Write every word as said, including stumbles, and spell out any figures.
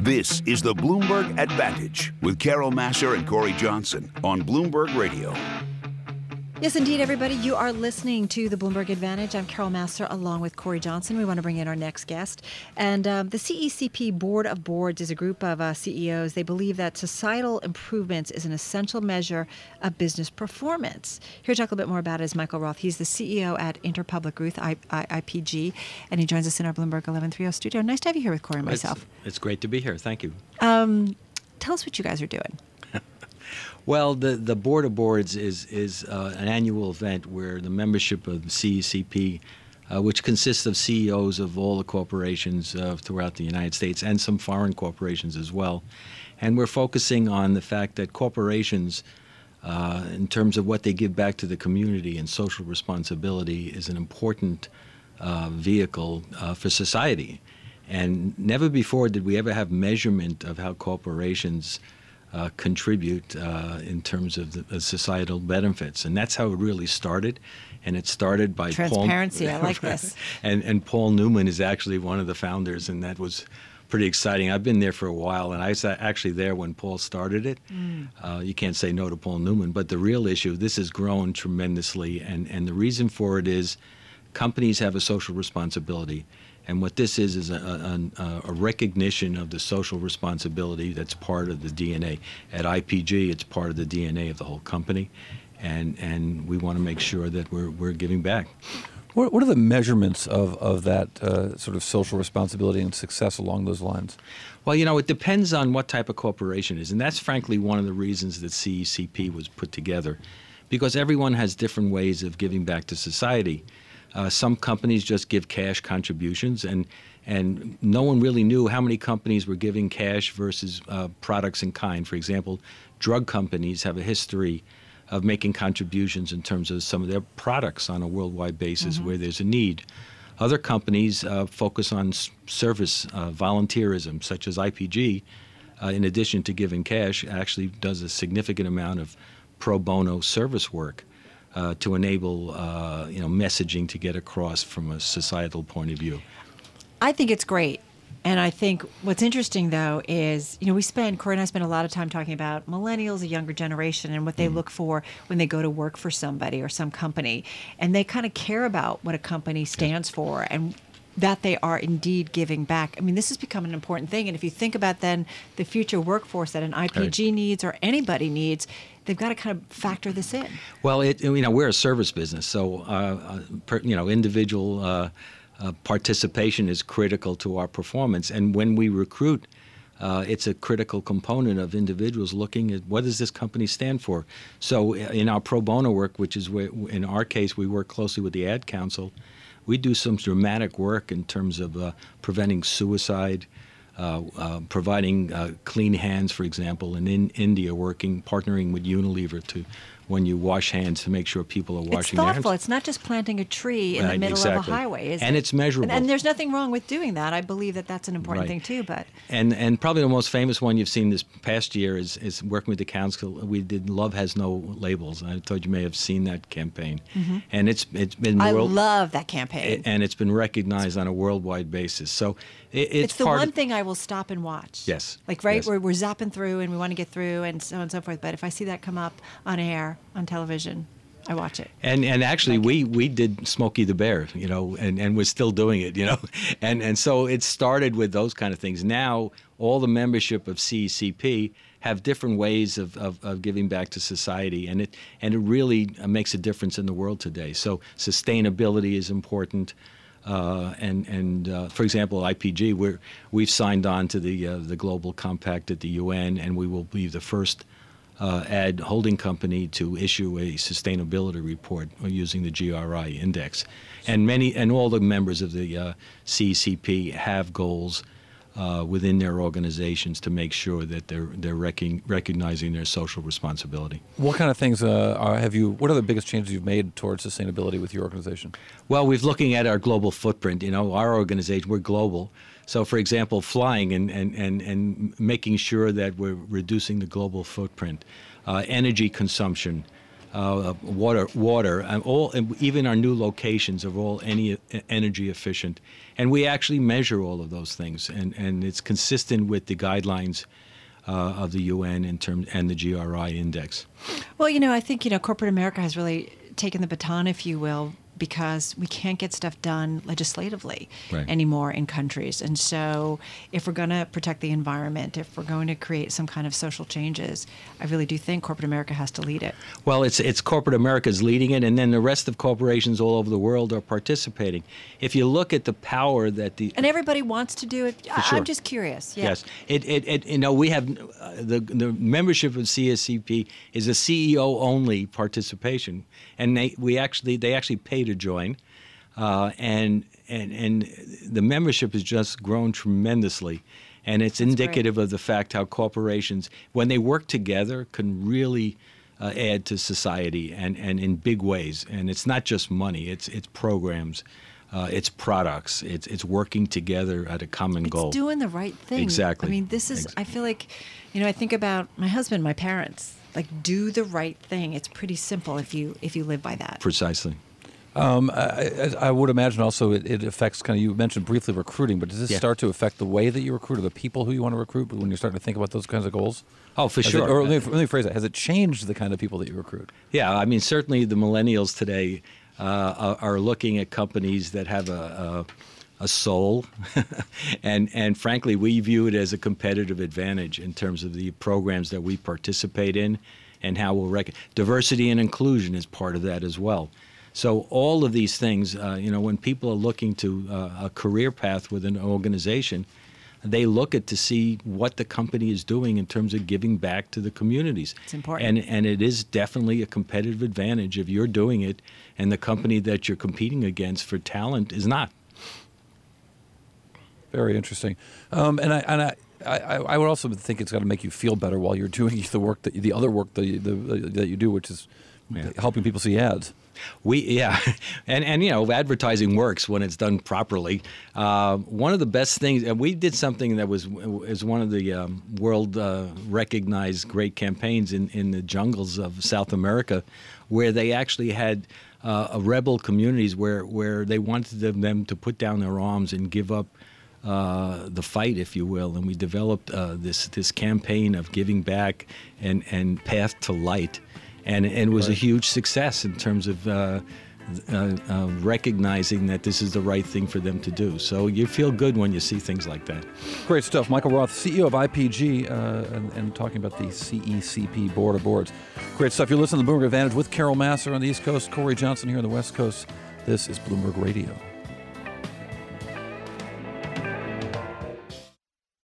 This is the Bloomberg Advantage with Carol Massar and Corey Johnson on Bloomberg Radio. Yes, indeed, everybody. You are listening to the Bloomberg Advantage. I'm Carol Massar along with Corey Johnson. We want to bring in our next guest. And um, the C E C P Board of Boards is a group of uh, C E Os. They believe that societal improvements is an essential measure of business performance. Here to talk a little bit more about it is Michael Roth. He's the C E O at Interpublic Group, I, I, IPG, and he joins us in our Bloomberg eleven thirty studio. Nice to have you here with Corey and myself. It's, it's great to be here. Thank you. Um, tell us what you guys are doing. Well, the, the Board of Boards is, is uh, an annual event where the membership of C E C P, uh, which consists of C E Os of all the corporations uh, throughout the United States and some foreign corporations as well. And we're focusing on the fact that corporations, uh, in terms of what they give back to the community and social responsibility, is an important uh, vehicle uh, for society. And never before did we ever have measurement of how corporations Uh, contribute uh, in terms of the uh, societal benefits. And that's how it really started. And it started by Transparency, Paul, I like this. And, and Paul Newman is actually one of the founders, and that was pretty exciting. I've been there for a while, and I was actually there when Paul started it. Mm. Uh, you can't say no to Paul Newman. But the real issue, this has grown tremendously, and, and the reason for it is companies have a social responsibility. And what this is is a, a, a recognition of the social responsibility that's part of the D N A. At I P G, it's part of the D N A of the whole company, and and we want to make sure that we're we're giving back. What, what are the measurements of, of that uh, sort of social responsibility and success along those lines? Well, you know, it depends on what type of corporation it is, and that's frankly one of the reasons that C E C P was put together, because everyone has different ways of giving back to society. Uh, some companies just give cash contributions, and and no one really knew how many companies were giving cash versus uh, products in kind. For example, drug companies have a history of making contributions in terms of some of their products on a worldwide basis mm-hmm. where there's a need. Other companies uh, focus on s- service uh, volunteerism, such as I P G, uh, in addition to giving cash, actually does a significant amount of pro bono service work. Uh, to enable, uh, you know, messaging to get across from a societal point of view. I think it's great. And I think what's interesting, though, is, you know, we spend, Corey and I spend a lot of time talking about millennials, a younger generation, and what they mm. look for when they go to work for somebody or some company. And they kind of care about what a company stands yeah. for and that they are indeed giving back. I mean, this has become an important thing. And if you think about then the future workforce that an I P G right. needs or anybody needs, they've got to kind of factor this in. Well, it, you know, we're a service business, so uh, per, you know, individual uh, uh, participation is critical to our performance. And when we recruit, uh, it's a critical component of individuals looking at what does this company stand for. So in our pro bono work, which is where, in our case, we work closely with the Ad Council. We do some dramatic work in terms of uh, preventing suicide, uh, uh, providing uh, clean hands, for example, and in India working, partnering with Unilever to, when you wash hands, to make sure people are washing it's their hands. It's thoughtful. It's not just planting a tree in right, the middle exactly. of a highway, is and it? it's measurable. And, and there's nothing wrong with doing that. I believe that that's an important right. thing, too. But And and probably the most famous one you've seen this past year is, is working with the council. We did Love Has No Labels. I thought you may have seen that campaign. Mm-hmm. And it's it's been I world, love that campaign. It, and it's been recognized on a worldwide basis. So it, it's, it's the part one of, thing I will stop and watch. Yes. Like, right, yes. where we're zapping through and we want to get through and so on and so forth. But if I see that come up on air, on television, I watch it. And and actually, like we, we did Smokey the Bear, you know, and, and we're still doing it, you know. And and so it started with those kind of things. Now, all the membership of C E C P have different ways of, of, of giving back to society, and it and it really makes a difference in the world today. So sustainability is important. Uh, and and uh, for example, I P G, we're, we've signed on to the uh, the Global Compact at the U N, and we will be the first Uh, ad holding company to issue a sustainability report using the G R I index, and many and all the members of the uh, C E C P have goals uh, within their organizations to make sure that they're they're rec- recognizing their social responsibility. What kind of things uh, are, have you? What are the biggest changes you've made towards sustainability with your organization? Well, we're looking at our global footprint. You know, our organization, we're global. So, for example, flying and, and, and, and making sure that we're reducing the global footprint, uh, energy consumption, uh, water, water, and all, and even our new locations are all any, energy efficient, and we actually measure all of those things, and, and it's consistent with the guidelines uh, of the U N in term and the G R I index. Well, you know, I think you know corporate America has really taken the baton, if you will, because we can't get stuff done legislatively Right. anymore in countries. And so if we're going to protect the environment, if we're going to create some kind of social changes, I really do think corporate America has to lead it. Well, it's it's corporate America's leading it, and then the rest of corporations all over the world are participating. If you look at the power that the And everybody wants to do it. I, sure. I'm just curious. Yeah. Yes, it, it, it you know we have uh, the the membership of C S C P is a C E O only participation, and they we actually they actually pay to join, uh, and and and the membership has just grown tremendously, and it's That's indicative great. of the fact how corporations, when they work together, can really uh, add to society and, and in big ways. And it's not just money; it's it's programs. Uh, it's products. It's it's working together at a common It's goal. doing the right thing. Exactly. I mean, this is, Ex- I feel like, you know, I think about my husband, my parents, like do the right thing. It's pretty simple if you if you live by that. Precisely. Um, I, I would imagine also it, it affects kind of, you mentioned briefly recruiting, but does this Yeah. start to affect the way that you recruit or the people who you want to recruit when you're starting to think about those kinds of goals? Oh, for Has sure. It, or let me, let me phrase it. Has it changed the kind of people that you recruit? Yeah, I mean, certainly the millennials today uh, are, are looking at companies that have a, a, a soul, and and frankly, we view it as a competitive advantage in terms of the programs that we participate in, and how we'll rec- diversity and inclusion is part of that as well. So all of these things, uh, you know, when people are looking to uh, a career path with an organization, they look at to see what the company is doing in terms of giving back to the communities. It's important. And and it is definitely a competitive advantage if you're doing it and the company that you're competing against for talent is not. Very interesting. Um, and I and I, I, I would also think it's got to make you feel better while you're doing the work that the other work that you, the, that you do, which is Yeah. helping people see ads. We yeah, and and you know advertising works when it's done properly. Uh, one of the best things, and we did something that was is one of the um, world uh, recognized great campaigns in in the jungles of South America, where they actually had uh, a rebel communities where where they wanted them, them to put down their arms and give up uh, the fight, if you will, and we developed uh, this this campaign of giving back and and path to light. And, and it was a huge success in terms of uh, uh, uh, recognizing that this is the right thing for them to do. So you feel good when you see things like that. Great stuff. Michael Roth, C E O of I P G, uh, and, and talking about the C E C P Board of Boards. Great stuff. You're listening to Bloomberg Advantage with Carol Massar on the East Coast, Corey Johnson here on the West Coast. This is Bloomberg Radio.